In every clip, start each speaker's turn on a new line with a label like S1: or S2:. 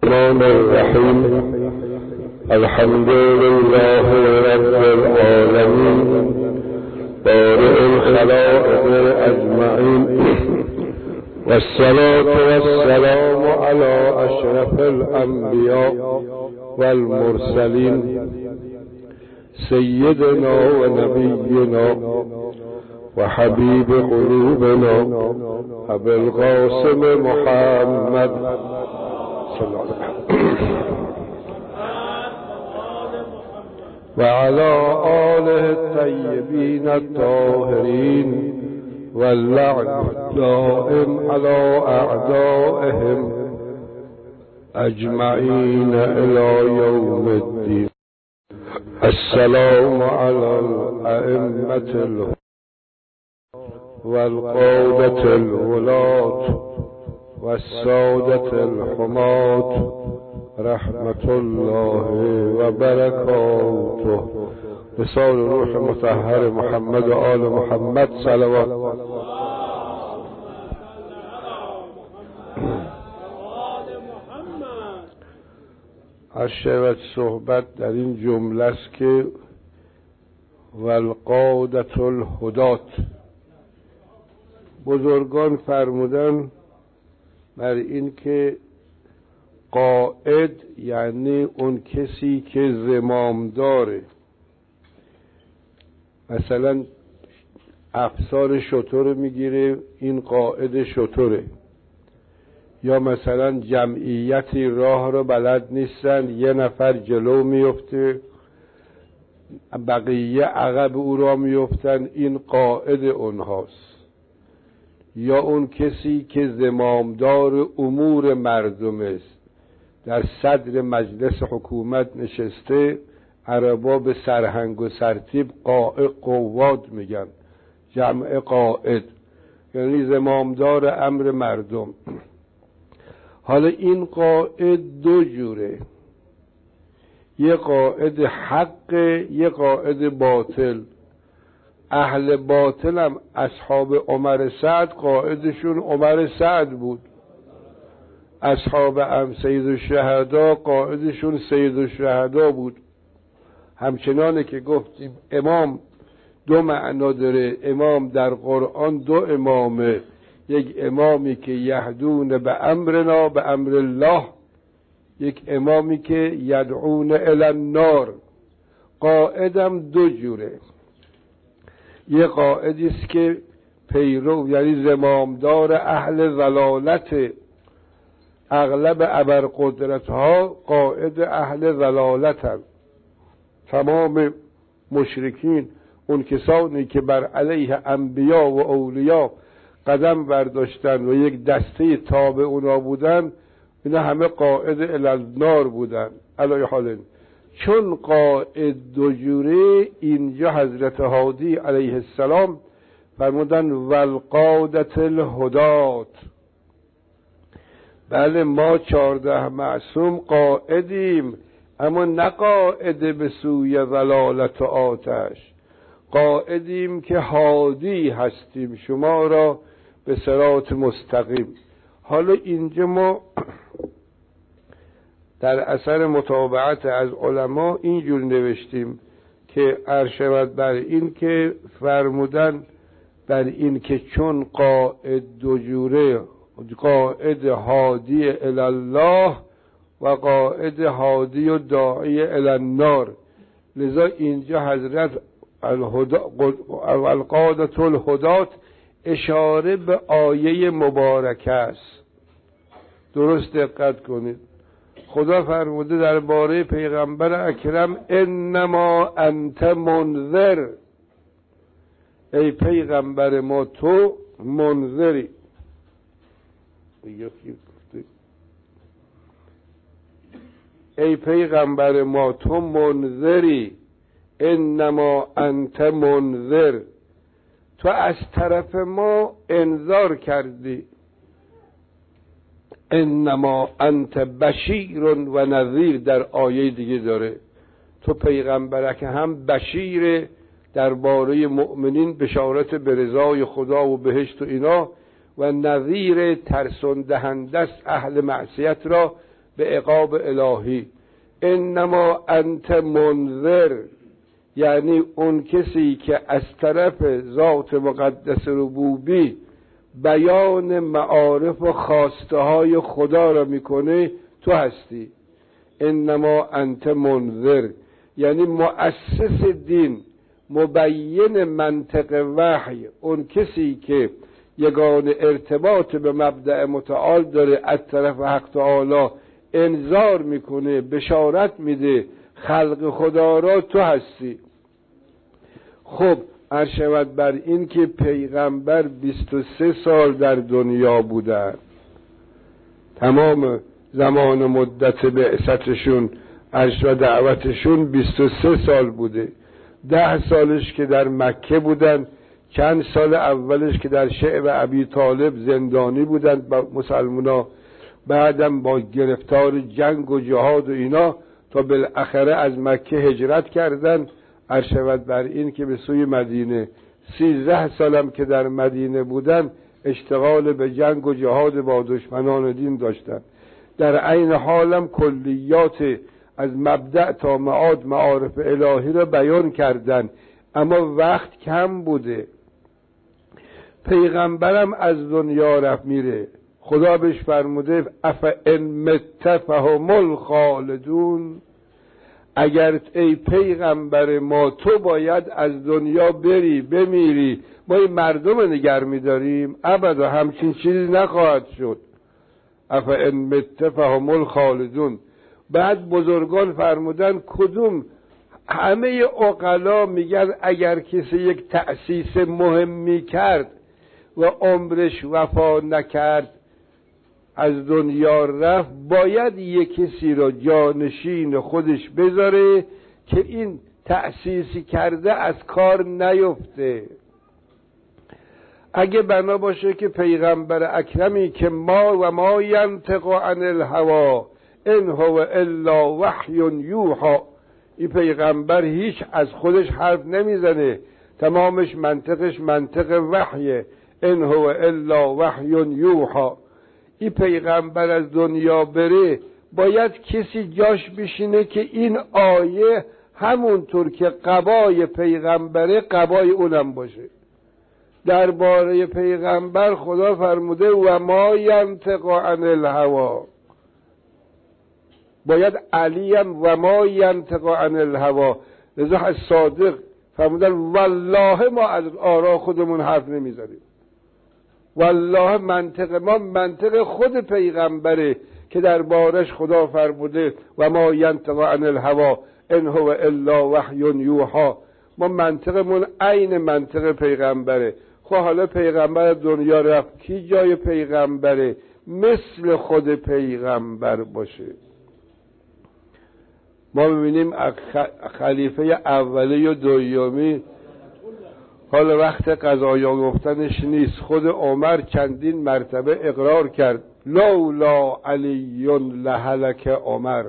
S1: الرحمن الرحیم الحمد لله رب العالمین بارئ الخلائق اجمعین والصلاة والسلام على اشرف الانبیاء والمرسلین سیدنا و نبینا و حبیب قلوبنا ابی القاسم محمد صلی الله علیه و علی آله الطیبین الطاهرین واللعن الدائم على اعدائهم اجمعین الی یوم الدین. السلام علی الائمة والقادة الولاة والسادة الحماة رحمة الله وبركاته بسال روح مطهر محمد و آل محمد صلوات. عرض شود صحبت در این جمله است که والقادة الهدات، بزرگان فرمودن بر این که قائد یعنی اون کسی که زمام داره، مثلا افسار شتر میگیره این قائد شتره، یا مثلا جمعیتی راه رو بلد نیستن یه نفر جلو میفته بقیه عقب او را میفتن، این قائد اونهاست. یا اون کسی که زمامدار امور مردم است، در صدر مجلس حکومت نشسته، عربا به سرهنگ و سرتیب قواد میگن، جمع قائد یعنی زمامدار امر مردم. حالا این قائد دو جوره، یه قائد حق، یه قائد باطل. اهل باطل هم اصحاب عمر سعد قائدشون عمر سعد بود، اصحاب هم سید الشهدا قائدشون سید الشهدا بود. همچنانه که گفتیم امام دو معنا داره، امام در قرآن دو امامه، یک امامی که یهدون به امرنا به امر الله، یک امامی که یدعون الی النار. قائدم دو جوره، یه قائدی است که پیرو یعنی زمامدار اهل ضلالت، اغلب ابرقدرت ها قائد اهل ضلالت هم. تمام مشرکین، اون کسانی که بر علیه انبیا و اولیاء قدم برداشتن و یک دسته تابع اونا بودن، اینا همه قائد الی النار بودن. علی حال چون قائد دو جوره، اینجا حضرت هادی علیه السلام فرمودن والقادة الهدات. بله ما 14 معصوم قائدیم، اما نه قائد به سوی ضلالت و آتش، قائدیم که هادی هستیم شما را به صراط مستقیم. حالا اینجا ما در اثر متابعت از علما اینجور نوشتیم که ارشد بر این که فرمودن بر این که چون قائد دو جوره، قائد هادی الی الله و قائد هادی و داعی الی النار، لذا اینجا حضرت القادة الهدات اشاره به آیه مبارکه است. درست دقت کنید، خدا فرموده درباره پیغمبر اکرم انما انت منذر، ای پیغمبر ما تو منذری. ای پیغمبر ما تو منذری، انما انت منذر، تو از طرف ما انذار کردی. انما انت بشیر و نذیر در آیه دیگه داره، تو پیغمبره که هم بشیر درباره مؤمنین بشارت به رضای خدا و بهشت و اینا، و نذیر ترسان دهنده است اهل معصیت را به عقاب الهی. انما انت منذر، یعنی اون کسی که از طرف ذات مقدس ربوبی بیان معارف و خواسته های خدا را میکنه، تو هستی. انما انت منذر یعنی مؤسس دین، مبین منطق وحی، اون کسی که یگان ارتباط به مبدأ متعال داره، از طرف حق تعالی انذار میکنه، بشارت میده خلق خدا را، تو هستی. خب عرض شود بر این که پیغمبر 23 سال در دنیا بودن، تمام زمان و مدت بعثتشون عرض و دعوتشون 23 سال بوده. 10 سالش که در مکه بودن، چند سال اولش که در شعب ابی طالب زندانی بودن با مسلمونا، بعدم با گرفتار جنگ و جهاد و اینا تا بالاخره از مکه هجرت کردن، عرض شود بر این که به سوی مدینه. 13 سالم که در مدینه بودن اشتغال به جنگ و جهاد با دشمنان دین داشتن. در عین حالم کلیات از مبدأ تا معاد معارف الهی را بیان کردن، اما وقت کم بوده. پیغمبرم از دنیا رفت میره، خدا بهش فرموده افئن مت فهم الخالدون، اگر ای پیغمبر ما تو باید از دنیا بری بمیری، ما این مردم نگر میداریم؟ ابدا همچین چیزی نخواهد شد. افئن مت فهم الخالدون. بعد بزرگان فرمودن کدوم؟ همه عقلا میگن اگر کسی یک تأسیس مهمی کرد و عمرش وفا نکرد، از دنیا رفت، باید یک کسی را جانشین خودش بذاره که این تأسیسی کرده از کار نیفته. اگه بنا باشه که پیغمبر اکرمی که ما ینطق عن الهوی ان هو الا وحی یوحی، این پیغمبر هیچ از خودش حرف نمیزنه، تمامش منطقش منطق وحیه، ان هو الا وحی یوحی. این پیغمبر از دنیا بره، باید کسی جاش بشینه که این آیه همونطور که قبای پیغمبره قبای اونم باشه. درباره پیغمبر خدا فرموده و ما ینطق عن الهوی، باید علی هم و ما ینطق عن الهوی. لذا از صادق فرمودن والله ما از آرا خودمون حرف نمیزنیم، والله منطق ما منطق خود پیغمبره که دربارش خدا فرموده و ما ینطق عن الهوی ان هو الا وحی یوحی. ما منطقمون عین منطق پیغمبره. خب حالا پیغمبر دنیا رفت، کی جای پیغمبره؟ مثل خود پیغمبر باشه. ما می‌بینیم خلیفه اولی و دومی حالا وقت قضایا گفتنش نیست، خود عمر چندین مرتبه اقرار کرد لولا علی لهلک عمر،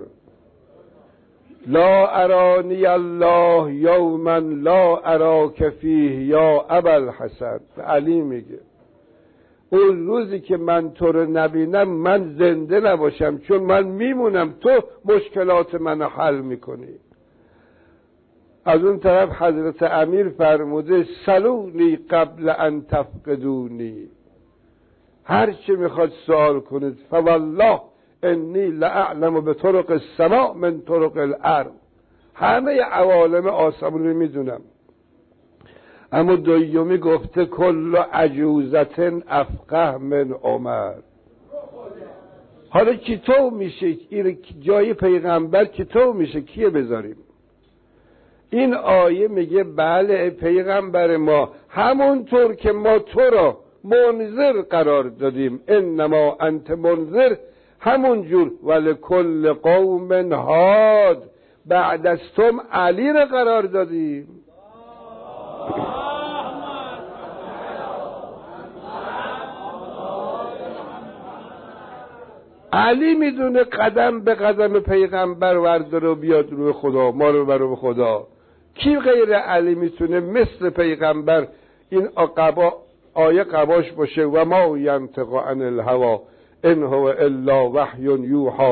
S1: لا ارانی الله یوما لا اراک فیه یا ابوالحسن. علی میگه اون روزی که من تو رو نبینم من زنده نباشم، چون من میمونم، تو مشکلات من حل میکنی. از اون طرف حضرت امیر فرموده سلونی قبل ان تفقدونی، هر چی میخواد سوال کنید، فوالله انی لاعلم بطرق السماء من طرق الارض، همه عوالم آسمانی میدونم. اما دومی گفته کل عجوزت افقه من عمر. حالا چطور میشه این جای پیغمبر چطور میشه؟ کیه بذاریم؟ این آیه میگه بله پیغمبر ما همونطور که ما تو را منذر قرار دادیم، انما انت منذر، همون جور ولکل قوم هاد، بعد از تو علی را قرار دادیم. علی میدونه قدم به قدم پیغمبر ورداره و بیاد روی خدا، ما رو برو خدا. کی غیر علی میتونه مثل پیغمبر این آیه قباش باشه و ما ینطق عن الهوی ان هو الا وحی یوحی؟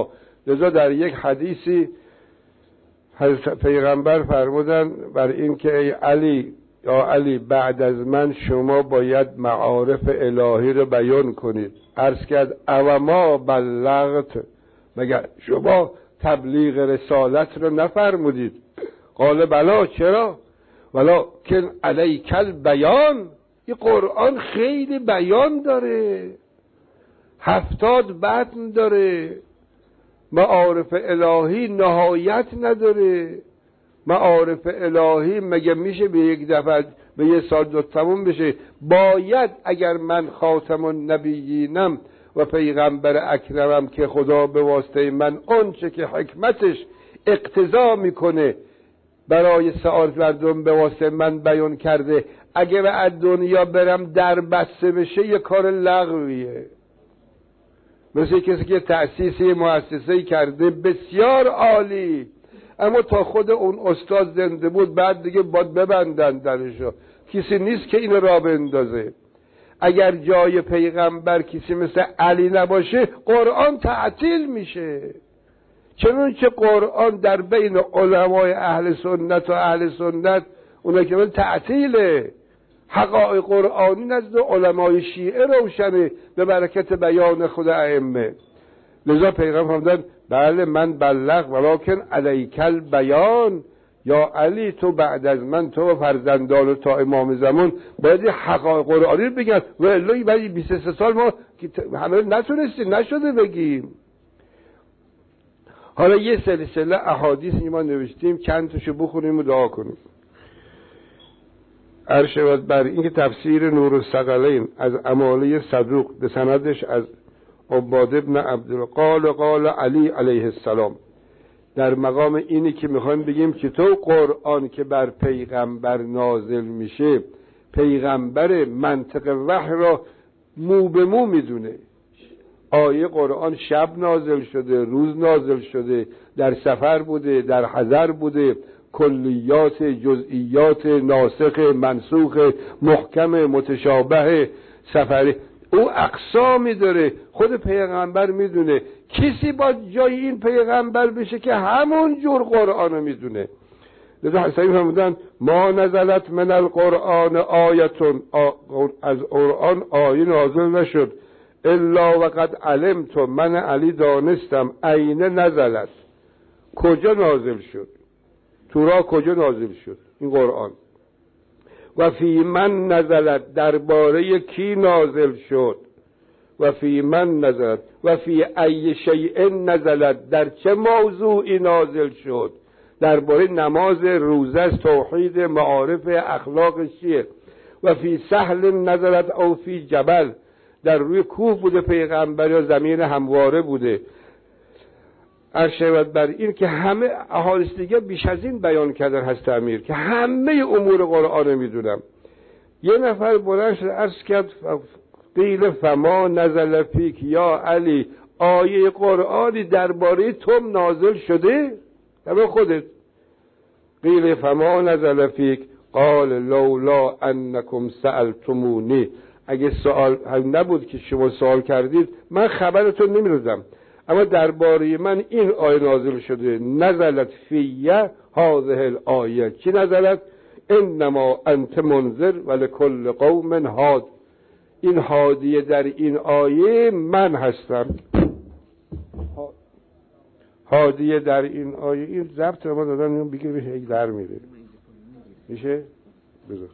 S1: لذا در یک حدیثی حضرت پیغمبر فرمودن بر این که ای علی، یا علی بعد از من شما باید معارف الهی رو بیان کنید. عرض کرد او ما بلغت، مگر شما تبلیغ رسالت رو نفرمودید؟ قال بلا، چرا؟ ولکن علیک البیان، این قرآن خیلی بیان داره، 70 متن داره، معارف الهی نهایت نداره. معارف الهی مگه میشه به یک دفعه به یه سال دو تموم بشه؟ باید اگر من خاتم النبیینم و پیغمبر اکرمم که خدا به واسطه من آنچه که حکمتش اقتضا میکنه برای سعادت مردم به واسطه من بیان کرده، اگه به دنیا برم در بسته بشه یه کار لغویه. مثل کسی که تأسیسی مؤسسه‌ای کرده بسیار عالی، اما تا خود اون استاد زنده بود بعد دیگه باید ببندن درشو، کسی نیست که اینو را بندازه. اگر جای پیغمبر کسی مثل علی نباشه قرآن تعطیل میشه. چنانچه قرآن در بین علمای اهل سنت و اهل سنت اونایی که تعطیله، حقایق قرآنی نزد علمای شیعه روشنه به برکت بیان خود ائمه. لذا پیغمبر فرمودن بله من بلغ ولکن علیک البیان، یا علی تو بعد از من، تو و فرزندان تا امام زمان باید حقایق قرآنی رو بگن، و الا بعد 23 سال ما همه نتونستیم نشده بگیم. حالا یه سلسله احادیث ما نوشتیم، چند تاشو بخونیم و دعا کنیم. ارشد بر این که تفسیر نور الثقلین از اماله صدوق به سندش از عباد ابن عبدالقال قال علی علیه السلام، در مقام اینی که میخوایم بگیم که تو قرآن که بر پیغمبر نازل میشه، پیغمبر منطق وحی را مو به مو میدونه. آیه قرآن شب نازل شده، روز نازل شده، در سفر بوده، در حضر بوده، کلیات، جزئیات، ناسخ، منسوخ، محکم، متشابه، سفری، او اقسامی داره. خود پیغمبر میدونه. کسی با جای این پیغمبر بشه که همون جور قرآنو میدونه. لذا حسین فرمودن ما نزلت من القرآن آیتون، از قرآن آیه نازل نشد الا وقد علمت، من علی دانستم عین نزلت، کجا نازل شد، تورا کجا نازل شد این قرآن، و فی من نزلت درباره کی نازل شد، و فی من نزلت و فی ای شیء نزلت در چه موضوعی نازل شد، درباره نماز، روزه، توحید، معارف، اخلاق چیه، و فی سهل نزلت او فی جبل، در روی کوه بوده پیغمبر یا زمین همواره بوده. ارشد بر این که همه احادیث دیگه بیش از این بیان کردن هست امیر که همه امور قرآن میدونم. یه نفر بلند شد عرض کرد قیل فما نزل فیک یا علی، آیه قرآنی درباره تو نازل شده؟ همه خودت. قیل فما نزل فیک قال لولا انکم سألتمونی، اگه سوال نبود که شما سوال کردید من خبرتون نمیدادم، اما درباره من این آیه نازل شده. نزلت فیه هذه الآیه، چی نزلت؟ انما انت منذر ولکل قوم هاد، این هادیه در این آیه من هستم. هادیه در این آیه، این ضبط رو ما دادن اینو بگیر بشه یک در میره میشه بذار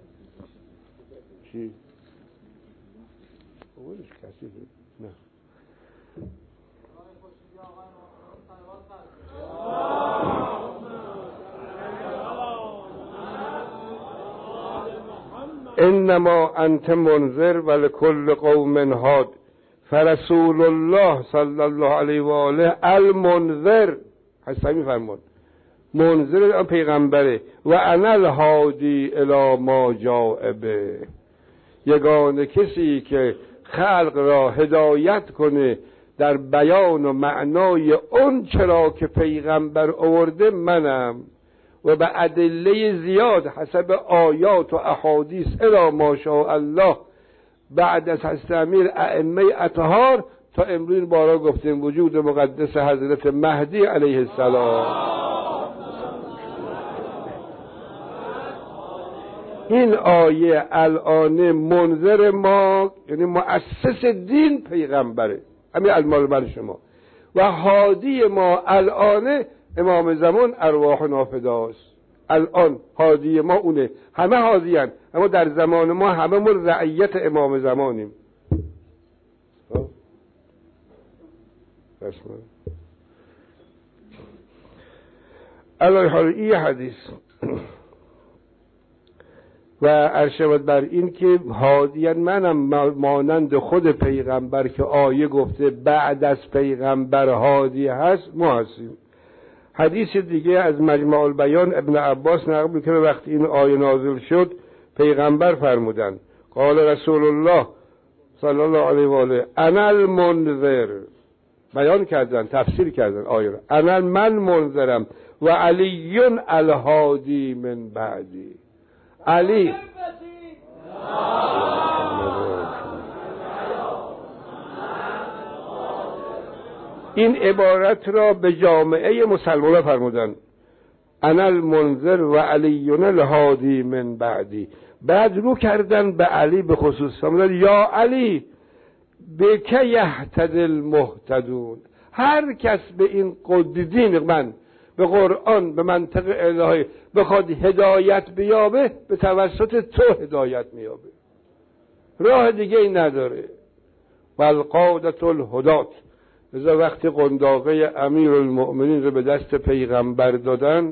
S1: چی اولش کسی نه انما انت منذر ولکل قوم هاد فرسول الله صلی الله علیه و آله المنذر، هست میفرمون منذر پیغمبره، و انا الهادی الی ما جاء به، یگانه کسی که خلق را هدایت کنه در بیان و معنای اون چرا که پیغمبر آورده منم، و به ادله زیاد حسب آیات و احادیث الی ما شاء الله بعد از حضرت امیر ائمه اطهار تا امروز بارا گفتیم وجود مقدس حضرت مهدی علیه السلام. این آیه الان منذر ما، یعنی مؤسس دین پیغمبره، همین المال بر شما، و هادی ما الان امام زمان ارواح نافداست. الان هادی ما اونه، همه هادی هن، اما در زمان ما همه ما رعیت امام زمانیم. الان حالا این حدیث و ارشد بر این که هادیان منم مانند خود پیغمبر که آیه گفته بعد از پیغمبر هادی هست، ما هستیم. حدیث دیگه از مجمع البیان ابن عباس نقل میکنه وقتی این آیه نازل شد پیغمبر فرمودن قال رسول الله صلی الله علیه و آله انا المنذر، بیان کردن تفسیر کردن آیه را، انا من منذرم و علی الهادی من بعدی. علی این عبارت را به جامعه مسلمان فرمودن انا المنذر و علی الهادی من بعدی. بعد رو کردن به علی به خصوص فرمودن یا علی بک یهتدی المهتدون، هر کس به این دین من به قرآن به منطق الهی بخواد هدایت بیابه به توسط تو هدایت میابه، راه دیگه ای نداره. والقادة الهدات. لذا وقتی قنداقه امیرالمؤمنین رو به دست پیغمبر دادن،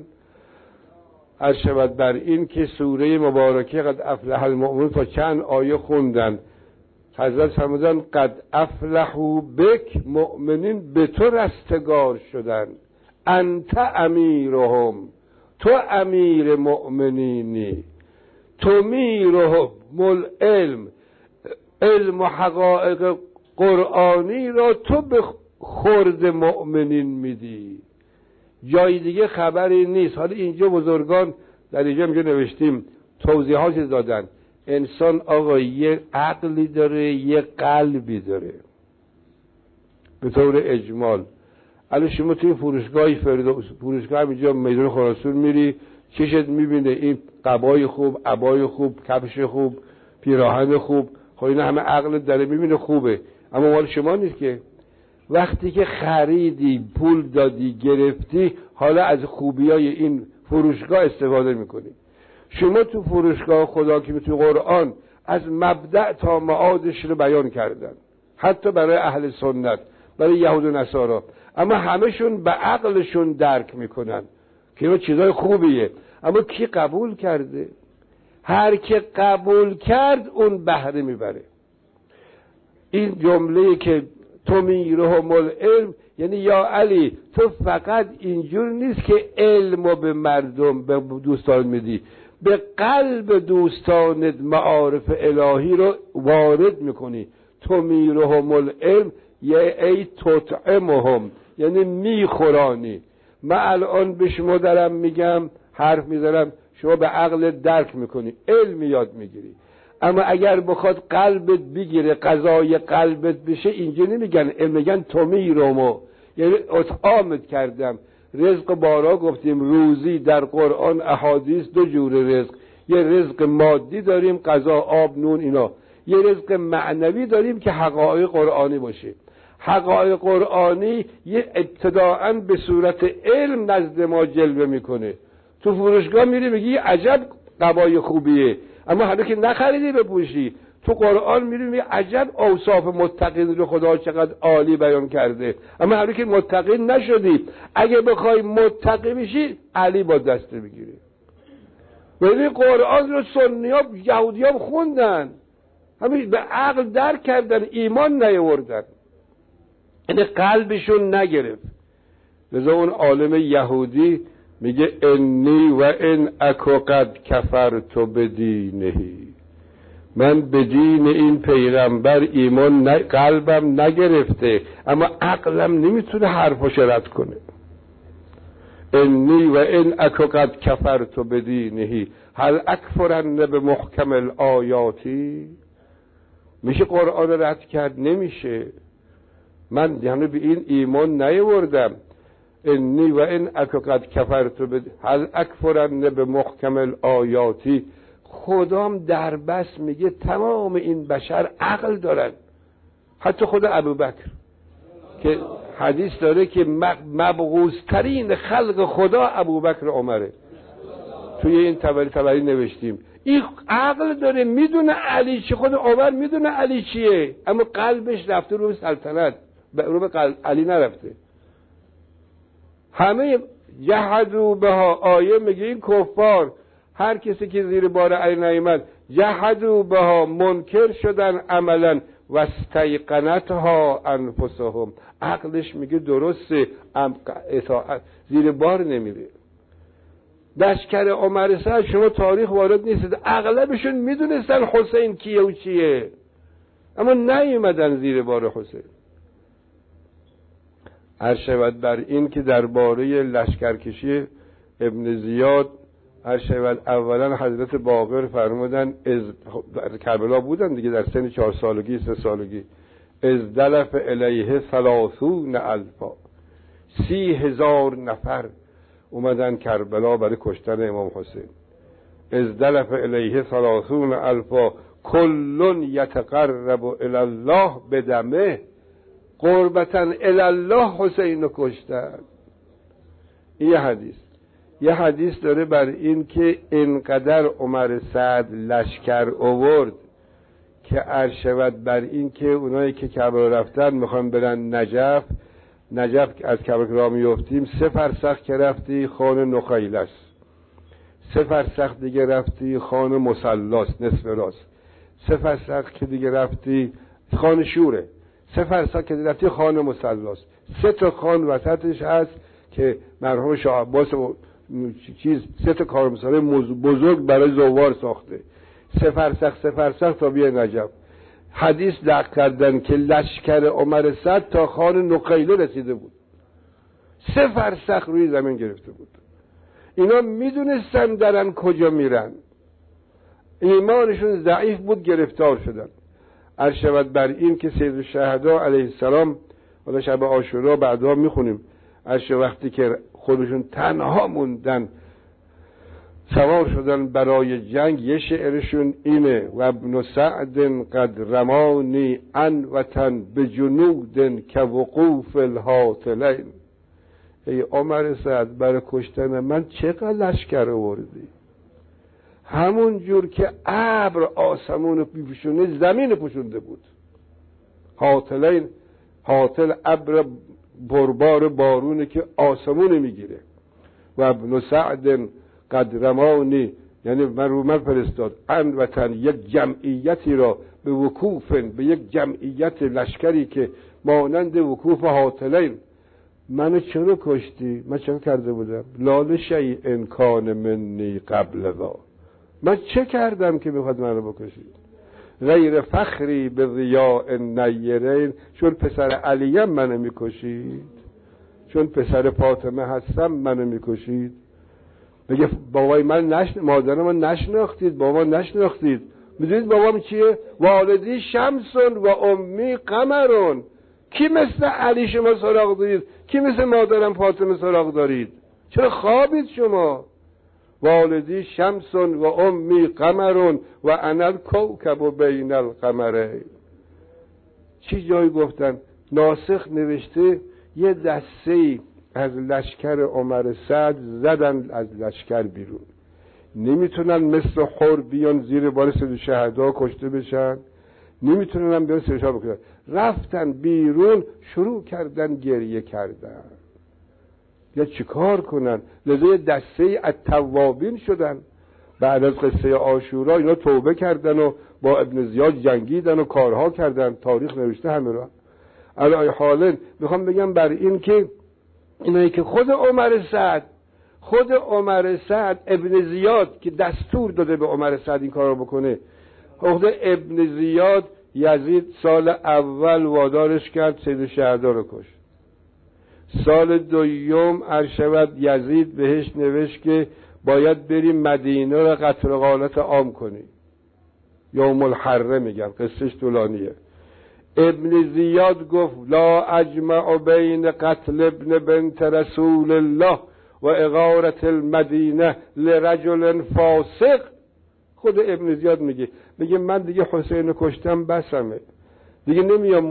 S1: عرض شود بر این که سوره مبارکه قد افلح المؤمنون تا چند آیه خوندن، حضرت فرمودن قد افلحوا بک، مؤمنین به تو رستگار شدن، انت امیرهم، تو امیر مؤمنینی، تو میرهم العلم، علم و حقایق قرآنی را تو به خورد مؤمنین میدی، جای دیگه خبری نیست. حالا اینجا بزرگان در اینجا نوشتیم توضیحات دادن، انسان آقا یه عقلی داره یه قلبی داره به طور اجمال. الان شما توی فروشگاه فروشگاه اینجا میدان خراسان میری چشت میبینه این قبای خوب، عبای خوب، کفش خوب، پیراهن خوب، خب اینا همه عقل داره میبینه خوبه، اما مال شما نیست که. وقتی که خریدی پول دادی گرفتی حالا از خوبیای این فروشگاه استفاده میکنی. شما تو فروشگاه خدا که تو قرآن از مبدأ تا معادش رو بیان کردن، حتی برای اهل سنت، برای یهود و نصارا، اما همشون به عقلشون درک میکنن که این چیزای خوبیه، اما کی قبول کرده؟ هر که قبول کرد اون بهره میبره. این جمله که تو میرهم العلم یعنی یا علی تو فقط اینجور نیست که علمو به مردم به دوستان میدی، به قلب دوستانت معارف الهی رو وارد میکنی. تو میرهم العلم ای تطعمهم، یعنی میخورانی. من الان به شما دارم میگم حرف میذارم، شما به عقل درک میکنی، علم یاد میگیری، اما اگر بخواد قلبت بگیره غذای قلبت بشه اینجا نمیگن علم، میگن تو میرمو، یعنی اطعامت کردم. رزق بارا گفتیم روزی در قرآن احادیث دو جور رزق، یه رزق مادی داریم غذا آب نون اینا، یه رزق معنوی داریم که حقایق قرآنی باشه. حقایق قرآنی یه ابتداعاً به صورت علم نزد ما جلوه میکنه. تو فروشگاه میری میگی عجب قبای خوبیه، اما حالا که نخریدی بپوشی. تو قرآن میری میگی عجب اوصاف متقین رو خدا چقدر عالی بیان کرده، اما حالا که متقین نشدی، اگه بخوای متقی بشی علی با دست میگیری. ولی قرآن رو سنی‌ها یهودی‌ها خوندن، همین به عقل درک کردن، ایمان نیاوردن، یعنی قلبشون نگرفت. لذا اون عالم یهودی میگه انی و ان اکو قد کفرت بدینهی، من به دین این پیغمبر ایمان قلبم نگرفته اما عقلم نمیتونه حرفش رد کنه. انی و ان اکو قد کفرت بدینهی هل اکفرن بمحکم الآیاتی. میشه قرآن رد کرد؟ نمیشه. من یعنی به این ایمان نیاوردم. انی و این اکو قد کفرت هل اکفرن به محکم آیاتی. خدام در بس میگه تمام این بشر عقل دارن، حتی خود ابوبکر که حدیث داره که مبغوض‌ترین خلق خدا ابوبکر عمره. توی این تبری نوشتیم این عقل داره، میدونه علی چی، خود عمر میدونه علی چیه، اما قلبش رفته رو به سلطنت، رو به علی نرفته. همه جحدوا بها، آیه میگه این کفار، هر کسی که زیر بار علی نیامد، جحدوا بها، منکر شدن عملا، و استیقنتها انفسهم، عقلش میگه درسته، اطاعت زیر بار نمیره. لشکر عمر سعد شما تاریخ وارد نیستید، اغلبشون میدونستن حسین کیه و چیه، اما نیومدن زیر بار حسین. عرض شود بر این که درباره لشکرکشی ابن زیاد عرض شود، اولا حضرت باقر فرمودن، از کربلا بودن دیگه، در سن 4 سالگی 3 سالگی، از دلف الیه 30,000، 30,000 نفر اومدن کربلا برای کشتن امام حسین. از دلف الیه 30,000، کلون یتقرب الی الله بدمه، قربتا الی الله حسین رو کشتن. این یه حدیث داره بر این که اینقدر عمر سعد لشکر آورد که عرض شود بر این که اونایی که کربلا رفتن میخوان برن نجف از کربلا راه میافتیم، 3 فرسخ که رفتی خان نخیل است، 3 فرسخ دیگه رفتی خان مصلاست نصف راست، 3 فرسخ که دیگه رفتی خان شوره، 3 فرسخ که دیگه رفتی خان مصلاست. 3 تا خان وسطش هست که مرحوم شاه عباس 3 تا کارمساره بزرگ برای زوار ساخته. 3 فرسخ تا بیای نجف. حدیث نقل کردن که لشکر عمر سعد تا خان نقیله رسیده بود، 3 فرسخ روی زمین گرفته بود. اینا میدونستن درن کجا میرن، ایمانشون ضعیف بود، گرفتار شدن. عرض شود بر این که سید الشهدا علیه السلام، حالا شب عاشورا بعدا میخونیم، عرض وقتی که خودشون تنها موندن سوار شدن برای جنگ، یه شعرشون اینه: و ابن سعد قد رمانی عنوتن بجنود که وقوف الهاتلین. ای عمر سعد برای کشتن من چقدر لشکر آوردی، همون جور که ابر آسمون پوشونه زمین پوشونده بود. هاتلین، هاتل ابر بربار بارونه که آسمون میگیره. و ابن سعد قد رمانی، یعنی من فرستاد عنوتن، یک جمعیتی را به وقوف، به یک جمعیت لشکری که مانند وقوف هاتلین. منو چرا کشتی؟ من چه کرده بودم؟ لال شیء کان منی قبل ذا، من چه کردم که میخواد منو بکشید؟ غیر فخری به ضیاء نیرین، چون پسر علیم منو میکشید، چون پسر فاطمه هستم منو میکشید. بگه بابای من مادر من نشناختید، بابا نشناختید. میدونید بابام چیه؟ والدی شمسون و امی قمرون. کی مثل علی شما سراغ دارید؟ کی مثل مادرم فاطمه سراغ دارید؟ چرا خوابید شما؟ والدی شمسون و امی قمرون و انا الکوکب بین القمرین. چی جایی گفتن؟ ناسخ نوشته یه دسته از لشکر عمر سعد زدن از لشکر بیرون، نمیتونن مثل حر بیان زیر بار سید شهدا کشته بشن، نمیتونن هم بیان سرشا بکنن، رفتن بیرون شروع کردن گریه کردن. یا چیکار کنن؟ لذا دسته التوابین شدن. بعد از قصه عاشورا اینا توبه کردن و با ابن زیاد جنگیدن و کارها کردن، تاریخ نوشته همه را. علی حالا میخوام بگم بر این که اینایی که خود عمر سعد ابن زیاد که دستور داده به عمر سعد این کار رو بکنه، خود ابن زیاد یزید سال اول وادارش کرد سید شهدا رو کشت. سال دوم ارشد یزید بهش نوشت که باید بریم مدینه رو قطر غالت عام کنی، یوم الحره میگن، قصهش طولانیه. ابن زیاد گفت لا اجمع بین قتل ابن بنت رسول الله و اغارت المدینه لرجل فاسق. خود ابن زیاد میگه من دیگه حسین کشتم بسمه، دیگه نمیام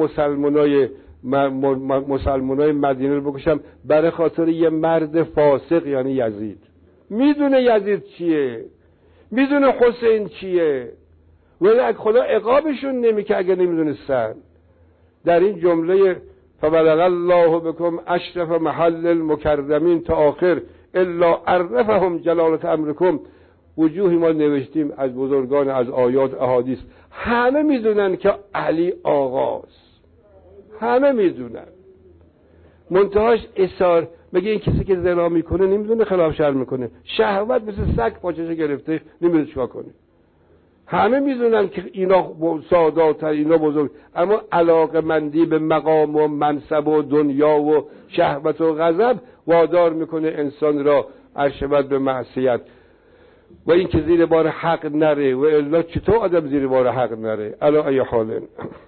S1: مسلمانای مدینه رو بکشم برای خاطر یه مرد فاسق، یعنی یزید. میدونه یزید چیه، میدونه حسین چیه، ولی خدا عقابشون نمیکنه اگه نمیدونستن. در این جمله فبلغ الله بكم اشرف محل المکرمین تا آخر الا عرفهم جلالت امرکم، وجوهی ما نوشتیم از بزرگان، از آیات احادیث، همه میدونن که علی آقاست، همه میدونن. منتهاش اصرار. مگه این کسی که زنا میکنه نمیدونه خلاف شرع میکنه؟ شهوت مثل سگ پاچشو گرفته، نمیدونه چیکار کنه. همه میدونن که اینا سادات، اینا بزرگ، اما علاقمندی به مقام و منصب و دنیا و شهوت و غضب وادار میکنه انسان را ارشد به معصیت، و این که زیر بار حق نره. و الا چطور آدم زیر بار حق نره؟ علا ای حال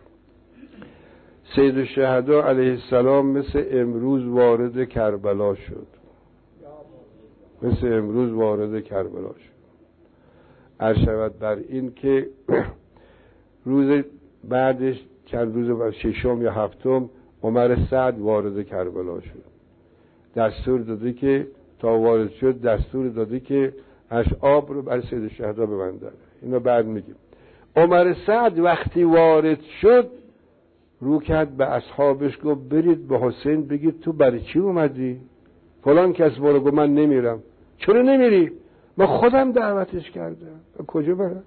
S1: سید الشهدا علیه السلام مثل امروز وارد کربلا شد، مثل امروز وارد کربلا شد. عرض بر این که روز بعدش چند روز بعد، ششم یا هفتم، عمر سعد وارد کربلا شد. دستور داده که تا وارد شد دستور داده که آب رو برای سید الشهدا ببندن. اینو بعد میگیم. عمر سعد وقتی وارد شد رو کرد به اصحابش، گفت برید به حسین بگید تو برای چی اومدی؟ فلان کس برو. گفت من نمیرم. چرا نمیری؟ من خودم دعوتش کردم. کجا برم؟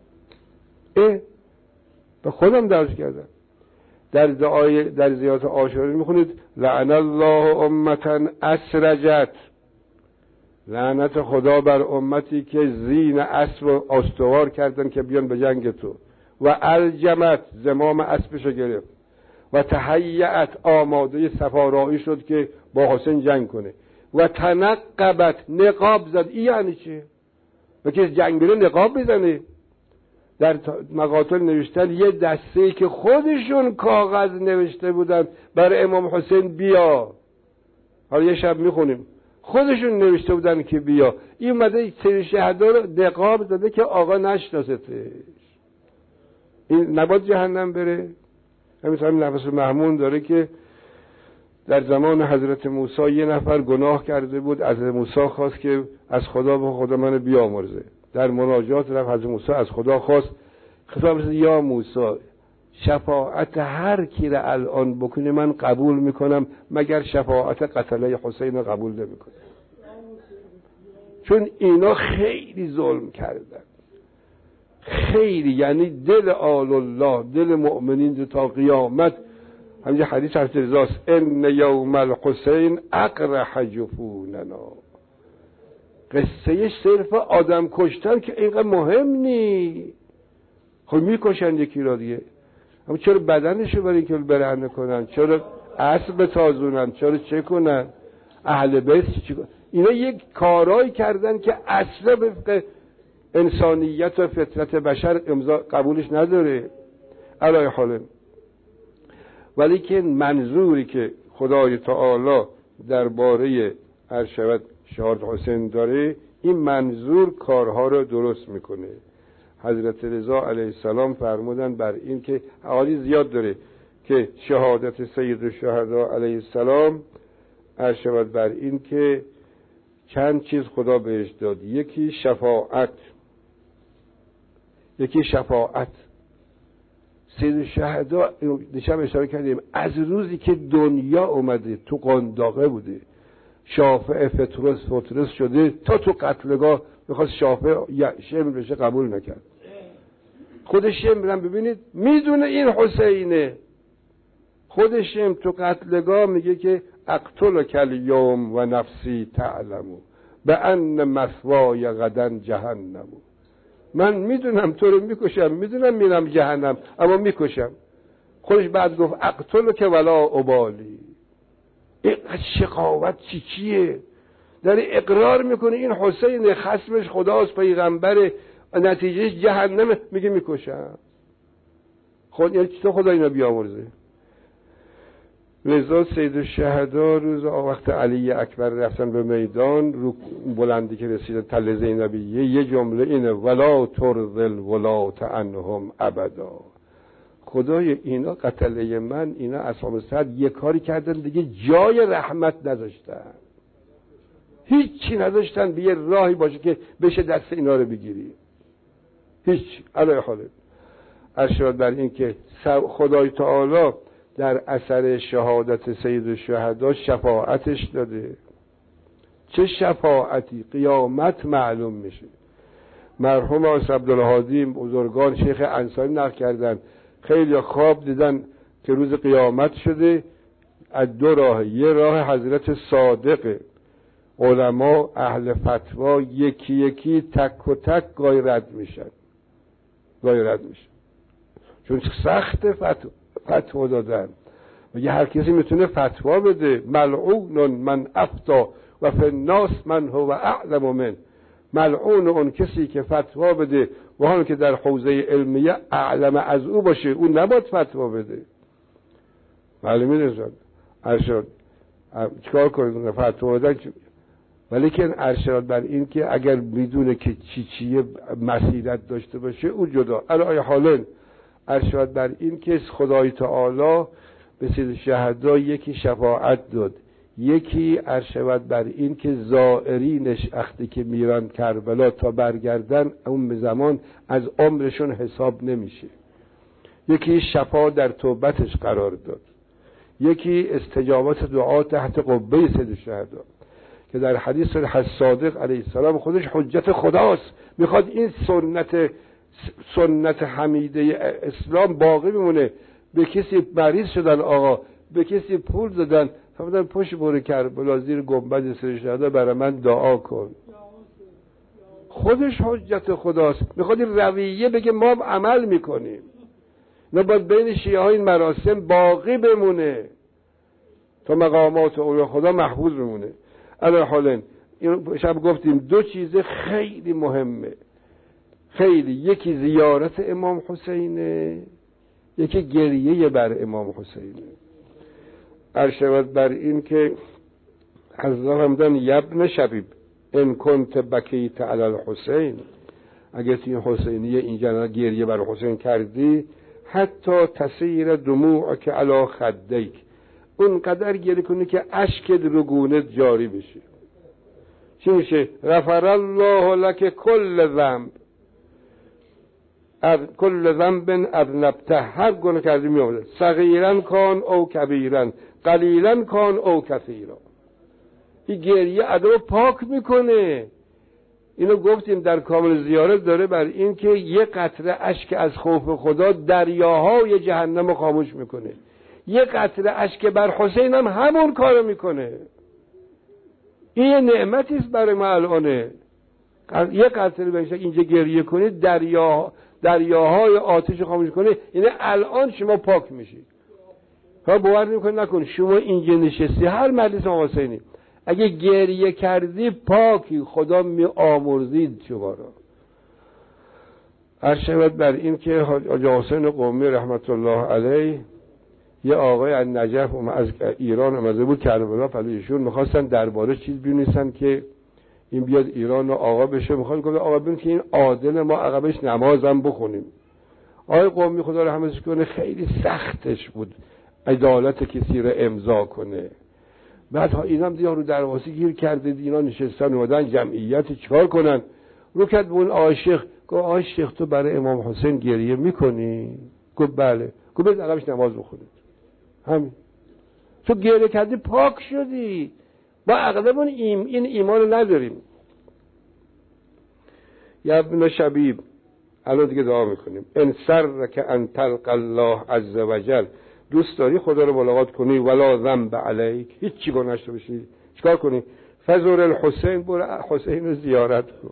S1: به خودم دعوتش کردم. در زیارت عاشوری میخونید لعن الله امتا اسرجت، لعنت خدا بر امتی که زین اسب رو استوار کردن که بیان به جنگ تو، و الجمت، زمام اسبشو گرفت، و تهیأت، آماده سفارایی شد که با حسین جنگ کنه، و تنقبت، نقاب زد. این یعنی چه؟ و که جنگ بره نقاب بزنه. در مقاتل نوشتن یه دسته که خودشون کاغذ نوشته بودن برای امام حسین بیا، حالا یه شب میخونیم، خودشون نوشته بودن که بیا. این اومده سید شهدا رو نقاب داده که آقا نشناستش. این نباید جهنم بره. همین نفس محمون داره که در زمان حضرت موسی یه نفر گناه کرده بود، از موسی خواست که از خدا به خدا منو بیامرزه. در مناجات رفت حضرت موسی از خدا خواست، خطاب رسید یا موسی شفاعت هر کی را الان بکنی من قبول میکنم مگر شفاعت قتله حسین قبول نمیکنه، چون اینا خیلی ظلم کردن، خیلی. یعنی دل آل الله، دل مؤمنین تا قیامت. همینجا حدیث حضرت رضاست ان یوم الحسین اقرح جفوننا. قصه صرف آدم کشتن که اینقدر مهم نی. خب میکشن یکی را دیگه، اما چرا بدنشو برای که برهنه کنن؟ چرا اسب تازونن؟ چرا چه کنن؟ اهل بیت چی کنن؟ اینا یک کارایی کردن که اصلا به انسانیت و فطرت بشر امضا قبولش نداره. علای حاله. ولی که منظوری که خدای تعالی درباره ارشد شهادت حسین داره، این منظور کارها رو درست میکنه. حضرت رضا علیه السلام فرمودن بر این که احادیث زیاد داره که شهادت سید الشهدا علیه السلام ارشد بر این که چند چیز خدا بهش داد. یکی شفاعت. سید الشهدا دیشب اشاره کردیم از روزی که دنیا اومده تو قنداقه بوده، شافع فطرس شده، تا تو قتلگاه میخواست شافع شمر بشه قبول نکرد. خود شمرم ببینید میدونه این حسینه، خود شمر تو قتلگاه میگه که اقتلک الیوم و نفسی تعلمو بان مثوای غدا جهنم. من میدونم تو رو میکشم، میدونم میرم جهنم، اما میکشم. خودش بعد گفت اقتلک ولا ابالی. این شقاوت چیه؟ در اقرار میکنه این حسین خصمش خداست، پیغمبر، نتیجهش جهنم، میگه میکشم. خود یعنی چطور خدا اینا بیامرزه؟ لذا سید الشهدا روز وقت علی اکبر رفتن به میدان، رو بلندی که رسیدن تل زینبیه، یه جمله اینه: ولا ترذل ولات عنهم ابدا. خدای اینا قتله من، اینا اصحاب سعد یه کاری کردن دیگه جای رحمت نذاشتن، هیچی نذاشتن به یه راهی باشه که بشه دست اینا رو بگیری، هیچ. علی حاله ارشاد بر این که خدای تعالی در اثر شهادت سید الشهدا شفاعتش داده. چه شفاعتی؟ قیامت معلوم میشه. مرحوم آقای عبدالهادی بزرگان شیخ انصاری نقل کردن خیلی خواب دیدن که روز قیامت شده، از دو راه، یه راه حضرت صادق، علما اهل فتوا یکی یکی تک و تک گاهی رد میشن، چون سخت فتوا دادن. میگه هر کسی میتونه فتوا بده، ملعون من افتا و فی الناس من هو اعلم من. ملعون اون کسی که فتوا بده و حالا که در حوزه علمیه اعلم از او باشه، اون نباید فتوا بده. معلومه نشد ارشاد چیکار کنید فتوا دادن، ولی که ارشاد بر این که اگر میدونه که چیه مسیرت داشته باشه او جدا. الان حالا ارشاد بر این که خدای تعالی به سید شهدا یکی شفاعت داد، یکی ارشاد بر این که زائرینش وقتی که میرن کربلا تا برگردن اون زمان از عمرشون حساب نمیشه. یکی شفا در توبتش قرار داد، یکی استجابت دعا تحت قبه سید شهدا که در حدیث صادق علیه السلام خودش حجت خداست، میخواد این سنت حمیده اسلام باقی بمونه. به کسی مریض شدن آقا، به کسی پول دادن، فرمودن پشت بور کربلا زیر گنبد سید شهدا برای من دعا کن. خودش حجت خداست، میخواد این رویه بگه ما عمل میکنیم. نه باید بین شیعه ها این مراسم باقی بمونه تا مقامات اولیا خدا محفوظ بمونه. علی حالن این شب گفتیم دو چیز خیلی مهمه، خیلی، یکی زیارت امام حسینه، یکی گریه بر امام حسینه. ارشد بر این که حضرت همدن یبن شبیب ان کنت بکیت علی الحسین، اگر توی حسینیه اینجا گریه بر حسین کردی، حتی تسیر دموعک علی خدیک، اون قدر گریه کنی که اشکت رو گونت جاری بشه. چی میشه؟ غفر الله لک کل ذنب، کل ذنب اذنبته، هر گناه کردی میامده، صغیرا کان او کبیرا، قلیلا کان او کثیرا. این گریه آدمو پاک میکنه. اینو گفتیم در کامل زیارت داره بر این که یه قطره اشک از خوف خدا دریاهای جهنم خاموش میکنه. یه قطره اشک بر حسین هم همون کارو میکنه. این یه نعمتی است برای ما الانه. یه قطره بهش اینجا گریه کنید دریاهای آتش خاموش کنه، یعنی الان شما پاک میشید. ها باور نکن شما اینجا نشستی هر مجلس حسینی اگه گریه کردی پاکی، خدا می آمرزید شما را. ارشد بر این که حاجی حسین قمی رحمت الله علیه یه آقای از نجف از ایران اومده بود کربلا، ایشون میخواستن درباره چیز بنویسن که این بیاد ایران و آقا بشه. میخواد گفت آقا ببین که این عادل ما عقبش نمازم بخونیم. آقای قمی خدا رحمتش کنه خیلی سختش بود عدالت کسی رو امضا کنه. بعد اینا هم دیگه رو درواسی گیر کرده، اینا نشستن اومدن جمعیت چیکار کنن، رو کرد به اون آقای شیخ، گفت آقای شیخ تو برای امام حسین گریه میکنی؟ گفت بله. گفت بذار عقبش نماز بخونید. همین، تو گریه کردی پاک شدی. با اغلبون این ایمان رو نداریم. یا ابن شبیب الان دیگه دعا میکنیم ان سرک ان تلقى الله عز وجل، دوست داری خدا رو ملاقات کنی، ولا ذنب علیک، هیچ چی گناه نشته باشی، چیکار کنی؟ فزور الحسین، برو حسین رو زیارت کن.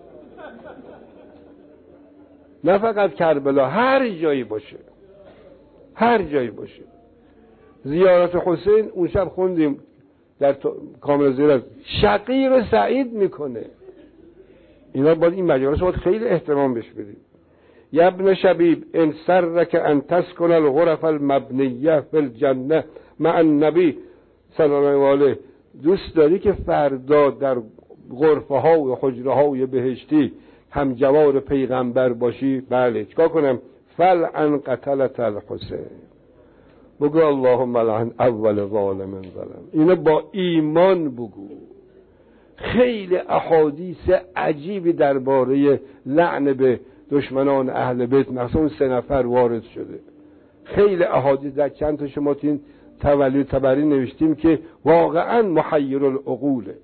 S1: نه فقط کربلا، هر جایی باشه، هر جایی باشه. زیارت حسین اون شب خوندیم در کامل زیارت، شقی رو سعید میکنه. اینا باید این مجالس باید خیلی احترام بهش بدیم. یا ابن شبیب ان سرک ان تسکن الغرف المبنیه فی الجنه مع النبی صلی الله علیه، دوست داری که فردا در غرفه ها و حجره های بهشتی هم جوار پیغمبر باشی؟ بله. چیکار کنم؟ فلعن قتلت الحسین، بگو اللهم لعن اول ظالم ظلم. اینو با ایمان بگو. خیلی احادیث عجیبی درباره لعن به دشمنان اهل بیت مثلا اون 3 نفر وارد شده. خیلی احادیث، در چند تا شما تین تولی تبری نوشتیم که واقعا محیر العقوله.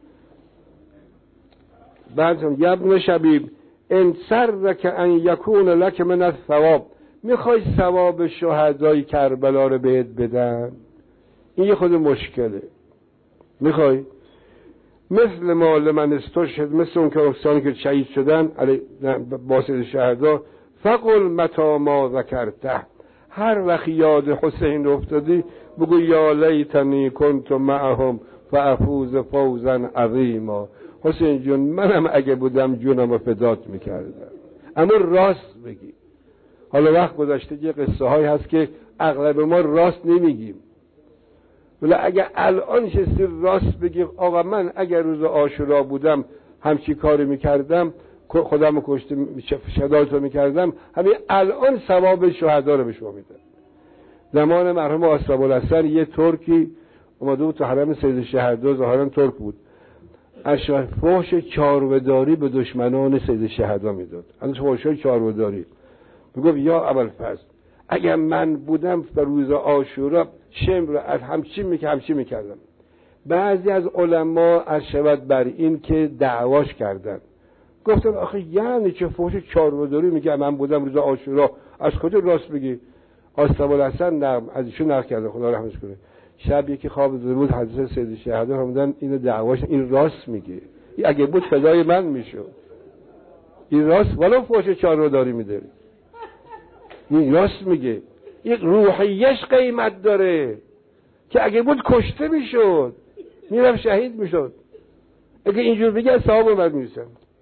S1: بعد یا ابن شبیب ان سرک ان یکون لک من الثواب، میخوای ثواب شهدای کربلا رو بهت بدن؟ این یه خود مشکله. میخوای مثل ما لمن استشهد، مثل اون کسانی که شهید شدن علی باسط شهدا، فقل متی ما ذکرته، هر وقت یاد حسین رو افتادی بگو یا لیتنی کنت معهم فافوز فوزا عظیما. حسین جون منم اگه بودم جونمو فدات میکردم. اما راست بگی. حالا وقت گذشته یه قصه هایی هست که اغلب ما راست نمیگیم، ولی اگه الان چیزی راست بگی آقا من اگر روز عاشورا بودم همچی کاری میکردم، خودمو کشته شهادت میکردم، همین الان ثواب شهدا رو به شما میدم. زمان مرحوم آصف الحسن یه ترکی اومده بود تو حرم سید شهدا، ظاهرا ترک بود، از فحش چاروداری به دشمنان سید شهدا میداد. از فحشای چاروداری میگفت یا ابوالفضل اگر من بودم در روز عاشورا شمر رو از همچی میکردم. بعضی از علما از شود بر این که دعواش کردن، گفتن آخه یعنی چه فحش چاروداری میگه من بودم روز عاشورا، از کجا راست بگی؟ آصف الحسن از ایشون نقل کرده خدا رحمتش کنه، شب یکی خواب دیده بود حضرت سید شهدا فرمودن اینو دعواش، این راست میگه، اگه بود فدای من میشد، این راست ولو فحش چاروداری میده، این راست میگه، یک روحیش قیمت داره که اگه بود کشته میشد، میرفت شهید میشد. اگه اینجور بگه ثواب اومد میرسن.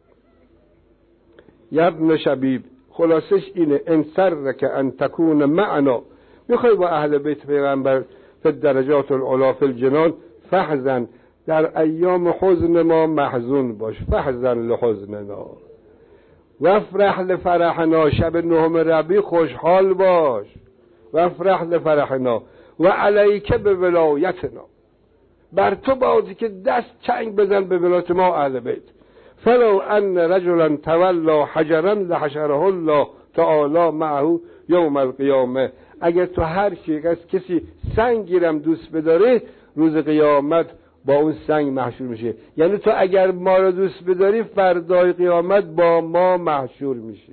S1: یا ابن شبیب خلاصش اینه ان سرک ان تکون معنا، میخوای با اهل بیت پیغمبر فی درجات العلا فی الجنان فحزن، در ایام حزن ما محزون باش، فحزن لحزننا وافرح لفرحنا، شب 9 ربیع خوشحال باش، وافرح لفرحنا و علیک به ولایتنا، بر تو بازی که دست چنگ بزن به ولایت ما اهل بیت. فلو ان رجلا تولا حجرا لحشره الله تعالی معه یوم القیامه، اگر تو هر چی از کسی سنگیرم دوست بداره روز قیامت با اون سنگ محشور میشه. یعنی تو اگر ما رو دوست بداری فردای قیامت با ما محشور میشی.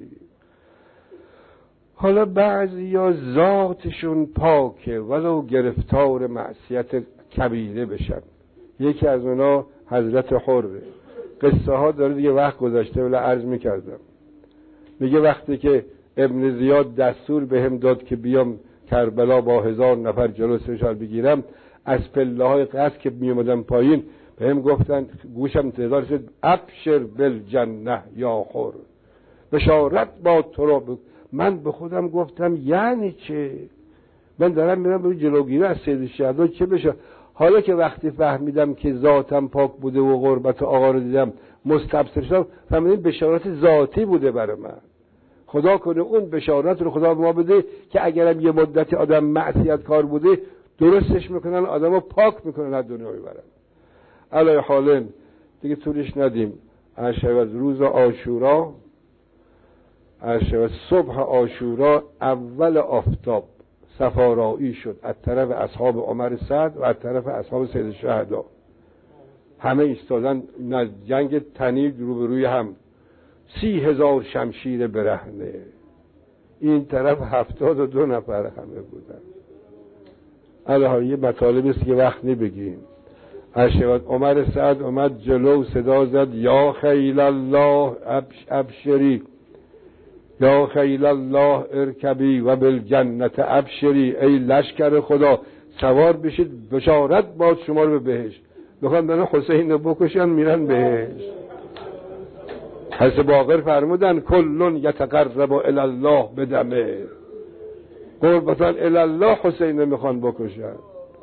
S1: حالا بعضیا ذاتشون پاکه ولو گرفتار معصیت کبیره بشن. یکی از اونا حضرت حره. قصه ها داره دیگه، وقت گذاشته ولی عرض میکردم. میگه وقتی که ابن زیاد دستور بهم داد که بیام کربلا با 1000 نفر جلو سرشال بگیرم، از پله های قصر که میومدم پایین بهم گفتن، گوشم تهدار شد، ابشر بالجنه یا حر، بشارت با تو رو. من به خودم گفتم یعنی چه؟ من دارم میرم به جلوگیری از سید شهدا چه بشه؟ حالا که وقتی فهمیدم که ذاتم پاک بوده و قربت آقا رو دیدم مستبصر شدم، فهمیدم بشارت ذاتی بوده برای من. خدا کنه اون بشارت رو خدا به ما بده که اگرم یه مدتی آدم معصیت کار بوده درستش میکنن، آدمو پاک میکنن، از دنیا میبرن. علی حالن دیگه طولش ندیم. از روز عاشورا، از صبح عاشورا اول آفتاب صفارایی شد از طرف اصحاب عمر سعد و از طرف اصحاب سید شهدا. همه ایستادن جنگ تنی روبروی هم، 30,000 شمشیر برهنه. این طرف 72 نفر همه بودن. الان یه مطالبی است که وقت نبگیم. اشهد عمر سعد اومد جلو، صدا زد یا خیل الله ابشری، یا خیل الله ارکبی و بالجنت ابشری، ای لشکر خدا سوار بشید بشارت باد شما رو به بهشت. میخوان برن حسین رو بکشن میرن بهشت. پس باقر فرمودن کلون یتقرب الی الله بدمه، قربتا الی الله حسین میخوان بکشن.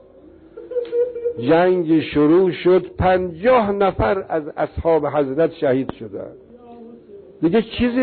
S1: جنگی شروع شد، 50 نفر از اصحاب حضرت شهید شدن، دیگه چیزی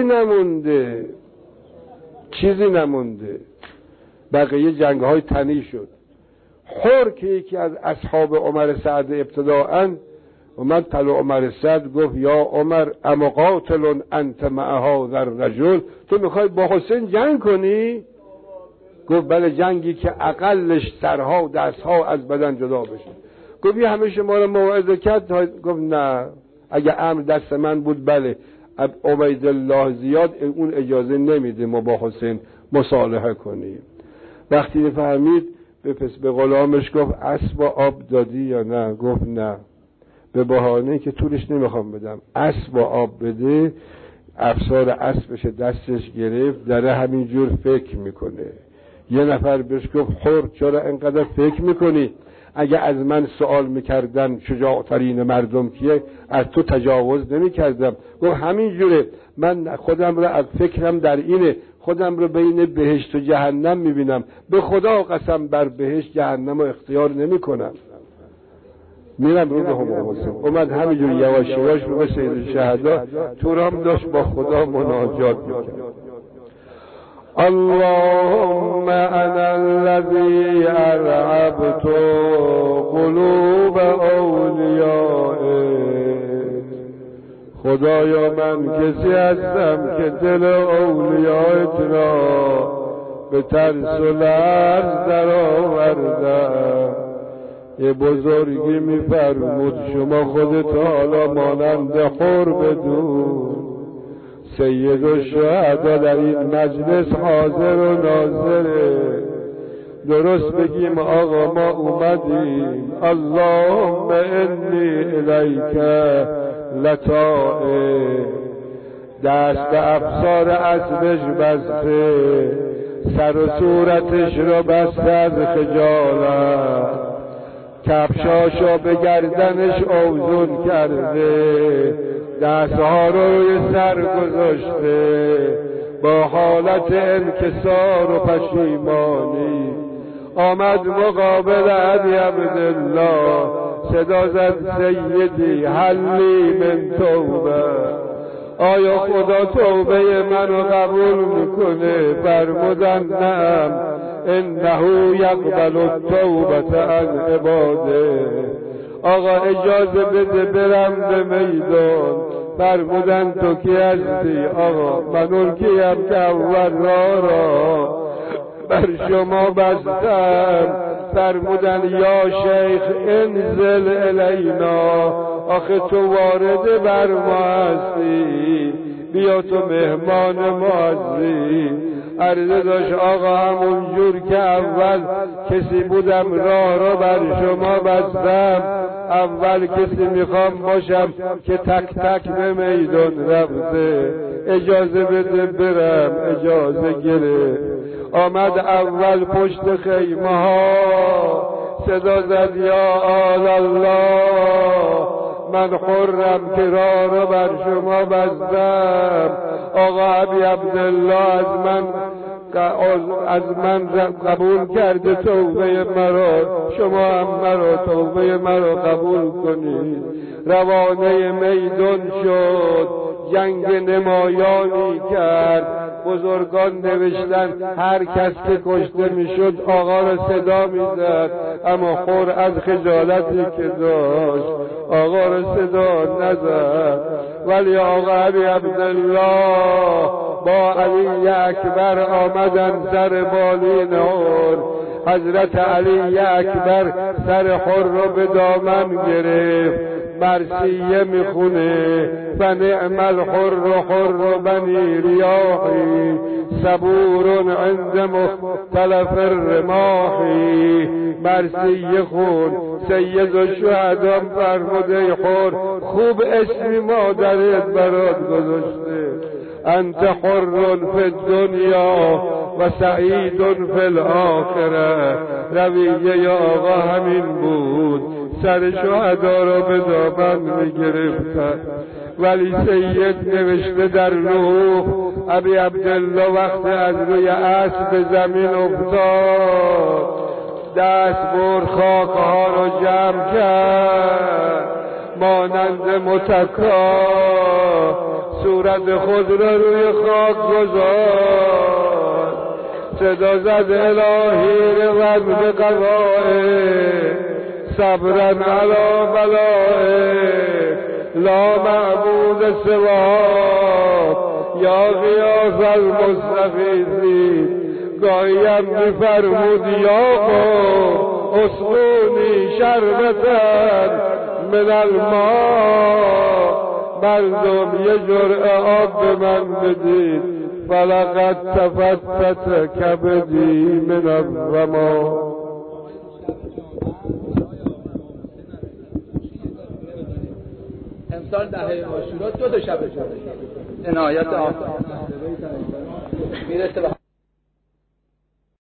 S1: نمونده. بقیه جنگ های تنی شد. حر که یکی از اصحاب عمر سعد ابتداءً اومد پلو عمر سعد گفت یا عمر اما قاتل انت مع هذا الرجل، تو میخوای با حسین جنگ کنی؟ گفت بله، جنگی که اقلش سرها و دستها از بدن جدا بشه. گفت یه همه شما رو موعظه کرد؟ گفت نه، اگه امر دست من بود بله. عبیدالله زیاد اون اجازه نمیده ما با حسین مصالحه کنیم. وقتی فهمید به غلامش گفت اسب و آب دادی یا نه؟ گفت نه. به بهانه که طولش نمیخوام بدم، اسب و آب بده. افسار اسبش دستش گرفت، داره همینجور فکر میکنه. یه نفر بهش گفت حر چرا انقدر فکر میکنی؟ اگه از من سوال میکردن شجاعترین مردم کیه، از تو تجاوز نمیکردم. گفت همینجوره، من خودم رو از فکرم در اینه، خودم رو بین بهشت و جهنم میبینم، به خدا قسم بر بهشت جهنم رو اختیار نمیکنم، میرم رو به هم حسین. اومد همینجور یواش یواش به سید شهدا تورام داشت با خدا مناجات میکرد. اللهم انا الذي ارعبت قلوب اولیائک، خدایا من کسی هستم که دل اولیایت را به ترس و لرز در آوردم. یه بزرگی میفرمود شما خودت حالا مانند حر بدون. سید الشهدا در این مجلس حاضر و ناظره. درست بگیم آقا ما اومدیم اللهم انی الیک لطائع، دست به افسار اسبش بسته، سر و صورتش رو بسته از خجالت، کفشاشو به گردنش اوزون کرده، دستها رو روی سر گذاشته، با حالت انکسار و پشیمانی آمد مقابل علی عبدالله. صدا زد سیدی حلی من توبه، آیا خدا توبه منو قبول میکنه؟ فرمودن نعم انه یقبل التوبه عن عباده. آقا اجازه بده برم به میدان. فرمودن تو کی هستی؟ آقا من اون کیم که اول را بر شما بستم. فرمودن یا شیخ انزل الینا، آخه تو وارد بر ما هستی، بیا تو مهمان ما هستی. عرضه داشت آقا همون جور که اول کسی بودم راه رو بر شما بستم، اول کسی میخوام باشم که تک تک به میدان رفته. اجازه بده برم. اجازه گرفت، آمد اول پشت خیمه ها، صدا زد یا آل الله، من حرم که راه رو بر شما بستم. آقا ابی عبدالله از من قبول کرده توبه مرا، شما هم مرا توبه مرا قبول کنید. روانه میدان شد، جنگ نمایانی کرد. بزرگان نوشتن هر کس که کشته میشد آقا را صدا میزد، اما خور از خجالتی که داشت آقا را صدا نزد. ولی آقا ابی عبدالله با علی اکبر آمدن سر بالین حر. حضرت علی اکبر سر حر رو به دامن گرفت، مرثیه میخونه فنعم الحر حر بنی ریاحی صبور عند مختلف الرماحی. مرثیه خون. سید الشهدا فرموده حر خوب اسمی مادرت برات گذاشته، انت حر فی الدنیا و سعید فی الاخره. رویه آقا همین بود، سر شهدا را به دامن میگرفتن. ولی سید نوشته در لوح ابی عبدالله وقتی از روی اسب به زمین افتاد دست برد خاکها رو جمع کرد مانند متکا صورت خود را روی خاک گذاشت صدا زد الهی رود به قضائه صبرن علی بلائه لا معبود سواک یا غیاث المستغیثین گاهیم میفرمود یا قوم اسقونی شربتن من الماء مردم یه جرعه آب به من بدید فلقد تفتت کبدی من الظما.
S2: امسال دهه عاشورا 2 شب جمعه عنایت آخر میرسه به